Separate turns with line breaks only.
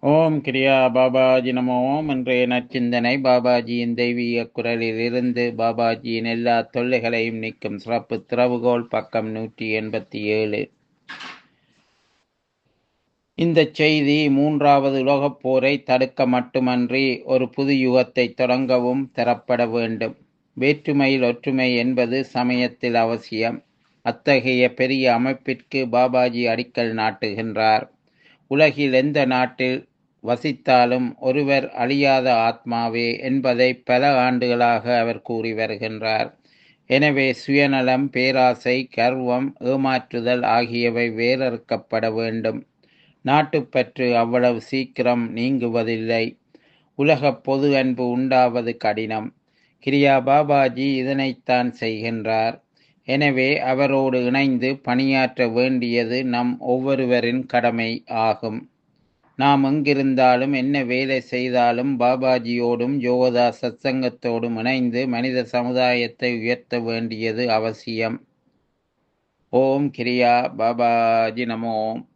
ஓம் கிரியா பாபாஜி நமோ ஓம். இன்றைய நற்சிந்தனை பாபாஜியின் தெய்வீக குரலிலிருந்து. பாபாஜியின் எல்லா தொல்லைகளையும் நீக்கும் சிறப்பு திறவுகோல், பக்கம் 187. இந்த செய்தி மூன்றாவது உலகப் போரை தடுக்க மட்டுமன்றி ஒரு புது யுகத்தை தொடங்கவும் தரப்பட வேண்டும். வேற்றுமையில் ஒற்றுமை என்பது சமயத்தில் அவசியம். அத்தகைய பெரிய அமைப்பிற்கு பாபாஜி அடிக்கல் நாட்டுகின்றார். உலகில் எந்த நாட்டில் வசித்தாலும் ஒருவர் அழியாத ஆத்மாவே என்பதை பல ஆண்டுகளாக அவர் கூறி வருகின்றார். எனவே சுயநலம், பேராசை, கர்வம், ஏமாற்றுதல் ஆகியவை வேறறுக்கப்பட வேண்டும். நாட்டுப்பற்று அவ்வளவு சீக்கிரம் நீங்குவதில்லை. உலகப் பொது அன்பு உண்டாவது கடினம். கிரியா பாபாஜி இதனைத்தான் செய்கின்றார். எனவே அவரோடு இணைந்து பணியாற்ற வேண்டியது நம் ஒவ்வொருவரின் கடமை ஆகும். நாம் எங்கிருந்தாலும் என்ன வேலை செய்தாலும் பாபாஜியோடும் யோகதா சத்சங்கத்தோடும் இணைந்து மனித சமுதாயத்தை உயர்த்த வேண்டியது அவசியம். ஓம் கிரியா பாபாஜி நமோ.